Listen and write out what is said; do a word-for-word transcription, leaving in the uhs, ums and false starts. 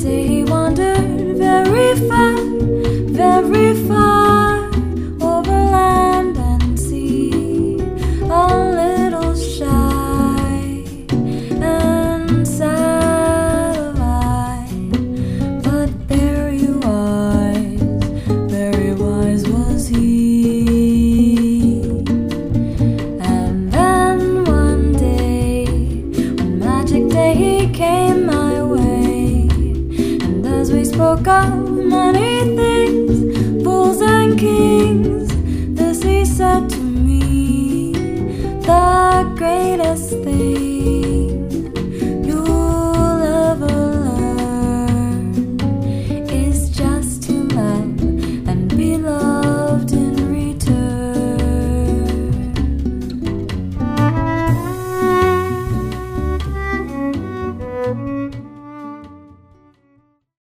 say he wandered very far, very far, over land and sea, a little shy and sad of eye, but very wise, very wise was he. And then one day, one magic day, he came my way, and as we spoke of many things, fools and kings, this he said to me: the greatest